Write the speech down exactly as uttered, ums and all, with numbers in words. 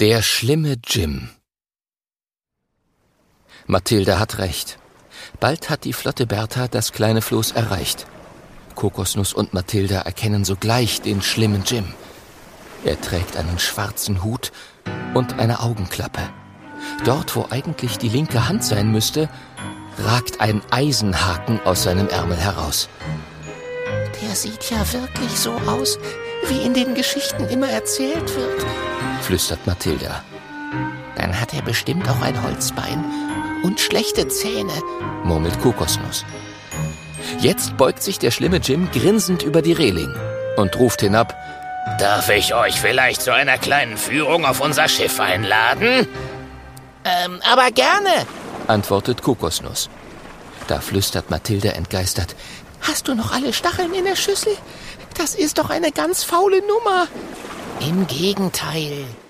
Der schlimme Jim. Mathilda hat recht. Bald hat die flotte Bertha das kleine Floß erreicht. Kokosnuss und Mathilda erkennen sogleich den schlimmen Jim. Er trägt einen schwarzen Hut und eine Augenklappe. Dort, wo eigentlich die linke Hand sein müsste, ragt ein Eisenhaken aus seinem Ärmel heraus. Der sieht ja wirklich so aus, wie in den Geschichten immer erzählt wird, flüstert Mathilda. Dann hat er bestimmt auch ein Holzbein und schlechte Zähne, murmelt Kokosnuss. Jetzt beugt sich der schlimme Jim grinsend über die Reling und ruft hinab: Darf ich euch vielleicht zu einer kleinen Führung auf unser Schiff einladen? Ähm, aber gerne, antwortet Kokosnuss. Da flüstert Mathilda entgeistert: Hast du noch alle Stacheln in der Schüssel? Das ist doch eine ganz faule Nummer. Im Gegenteil,